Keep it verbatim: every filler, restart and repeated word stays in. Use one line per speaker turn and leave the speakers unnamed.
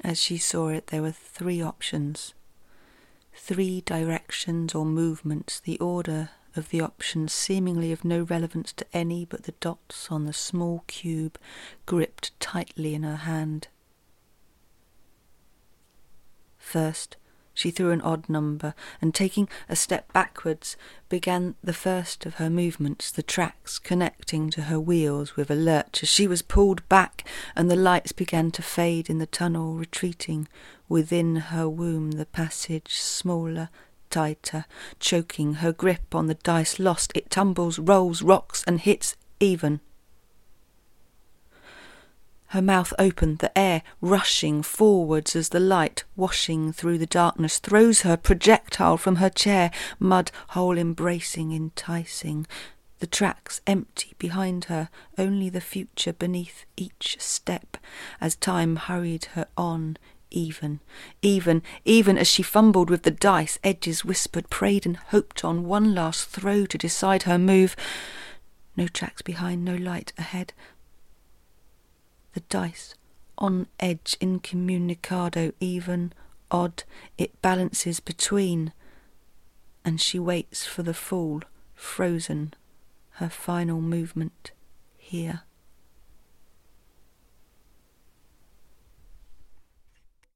As she saw it, there were three options, three directions or movements, the order of the options seemingly of no relevance to any but the dots on the small cube gripped tightly in her hand. First, she threw an odd number, and taking a step backwards, began the first of her movements, the tracks connecting to her wheels with a lurch as she was pulled back, and the lights began to fade in the tunnel, retreating within her womb, the passage smaller, tighter, choking, her grip on the dice lost. It tumbles, rolls, rocks, and hits even. Her mouth opened, the air rushing forwards as the light, washing through the darkness, throws her projectile from her chair, mud hole embracing, enticing. The tracks empty behind her, only the future beneath each step, as time hurried her on, even, even, even as she fumbled with the dice, edges whispered, prayed and hoped on one last throw to decide her move. No tracks behind, no light ahead. The dice, on edge, incommunicado, even, odd, it balances between, and she waits for the fall, frozen, her final movement, here.